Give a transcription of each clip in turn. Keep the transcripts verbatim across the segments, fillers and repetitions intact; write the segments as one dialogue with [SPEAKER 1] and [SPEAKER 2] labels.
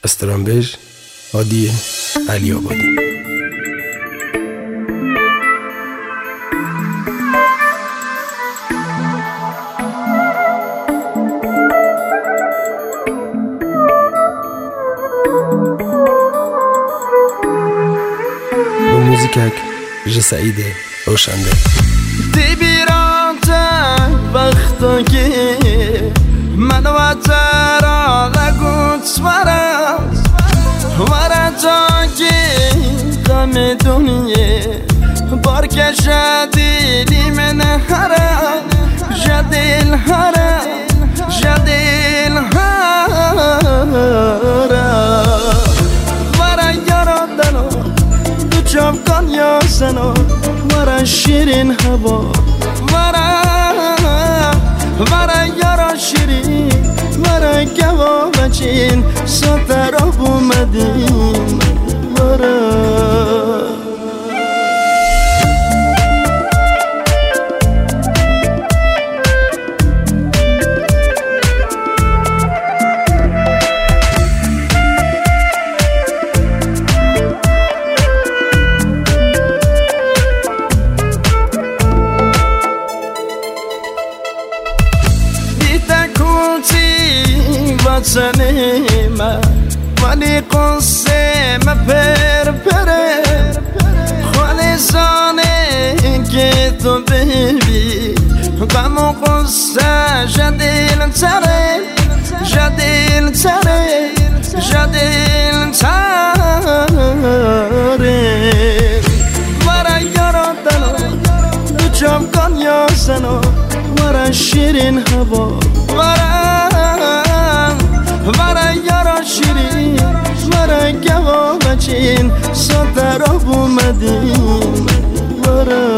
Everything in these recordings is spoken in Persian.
[SPEAKER 1] استرامبژ هادی علی آبادی. موزیکک ج سعید روشنده.
[SPEAKER 2] دی بیرانته وقتا که من و ترا لگوت ورد ورد که غم دنیه بار که جدیلی من هره جدیل هره جدیل هره ورا یارادنو دو جام کن یا سنو ورا شیرین هوا ورا ورا یارا شیرین ورا گوا بچین ساتراب اومدیم ورا سنیمه ولی قصه ما پر پره خالی زانه که تو ببی غم و قصه جدیل تره جدیل تره جدیل تره ورا یارا دلو دو جام کن یا سنو ورا شیرین هوا ورا ورا یارا شیرین ورا گوا بچین ساتراب اومدیم ورا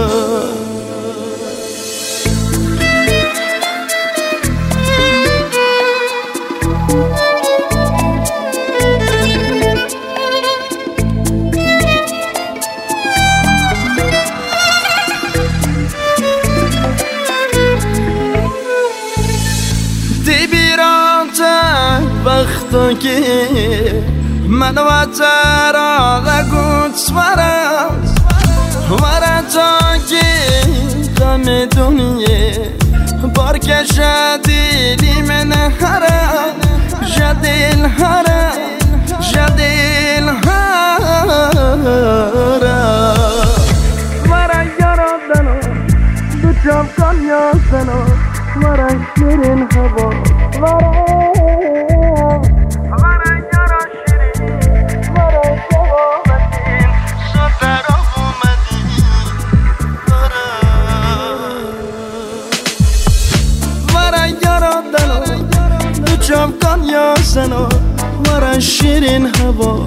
[SPEAKER 2] وقتا که من و ترا لگوت ورد ورد که غم دنیه بار که جدیلی من هره جدیل هره جدیل هره ورا یارا دنو دو جام کن یا سنو ورا شیرین هوا ورا جام کن یا سنو ورا شیرین هوا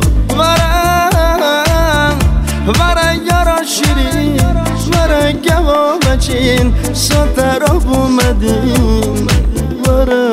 [SPEAKER 2] ورا ورا یارا شیرین ورا گوا بچین ساتراب اومدیم ورا